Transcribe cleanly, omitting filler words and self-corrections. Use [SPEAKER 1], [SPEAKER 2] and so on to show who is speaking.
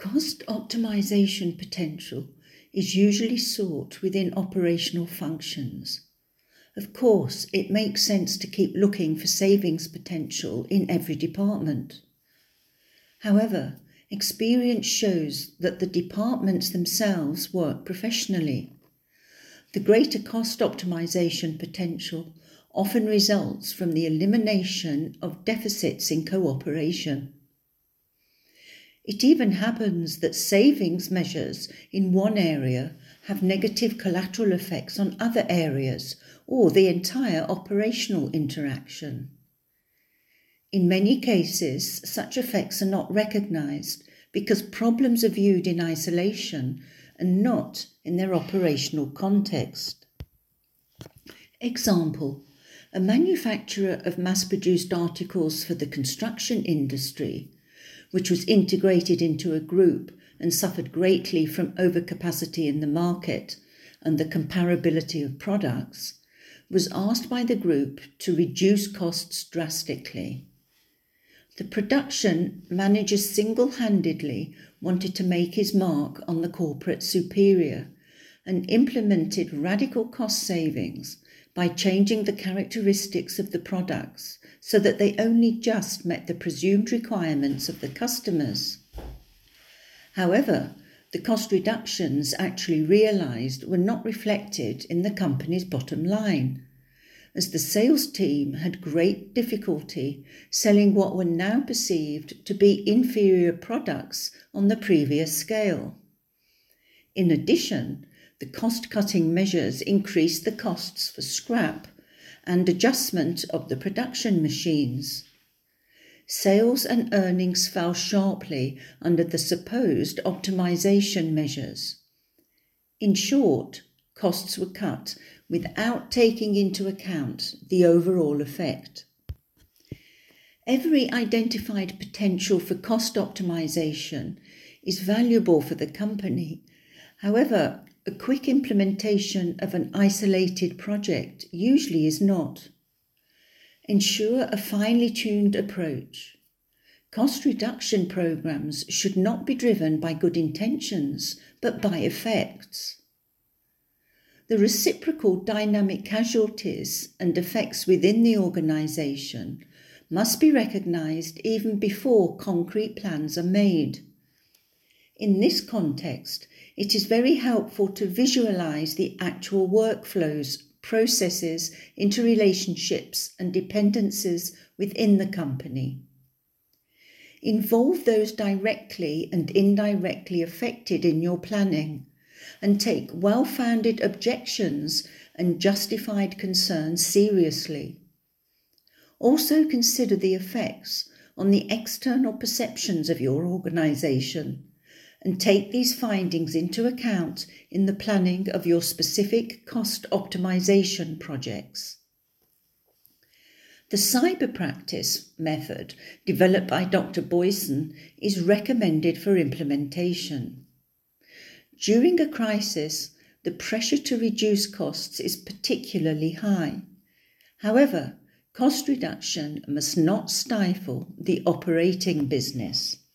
[SPEAKER 1] Cost optimization potential is usually sought within operational functions. Of course, it makes sense to keep looking for savings potential in every department. However, experience shows that the departments themselves work professionally. The greater cost optimization potential often results from the elimination of deficits in cooperation. It even happens that savings measures in one area have negative collateral effects on other areas or the entire operational interaction. In many cases, such effects are not recognized because problems are viewed in isolation and not in their operational context. Example: a manufacturer of mass-produced articles for the construction industry, which was integrated into a group and suffered greatly from overcapacity in the market and the comparability of products, was asked by the group to reduce costs drastically. The production manager single-handedly wanted to make his mark on the corporate superior and implemented radical cost savings by changing the characteristics of the products so that they only just met the presumed requirements of the customers. However, the cost reductions actually realized were not reflected in the company's bottom line, as the sales team had great difficulty selling what were now perceived to be inferior products on the previous scale. In addition, the cost-cutting measures increased the costs for scrap and adjustment of the production machines. Sales and earnings fell sharply under the supposed optimization measures. In short, costs were cut without taking into account the overall effect. Every identified potential for cost optimization is valuable for the company. However, a quick implementation of an isolated project usually is not. Ensure a finely tuned approach. Cost reduction programs should not be driven by good intentions, but by effects. The reciprocal dynamic casualties and effects within the organization must be recognized even before concrete plans are made. In this context, it is very helpful to visualize the actual workflows, processes, interrelationships, and dependencies within the company. Involve those directly and indirectly affected in your planning, and take well-founded objections and justified concerns seriously. Also consider the effects on the external perceptions of your organization, and take these findings into account in the planning of your specific cost optimization projects. The cyber practice method developed by Dr. Boyson is recommended for implementation. During a crisis, the pressure to reduce costs is particularly high. However, cost reduction must not stifle the operating business.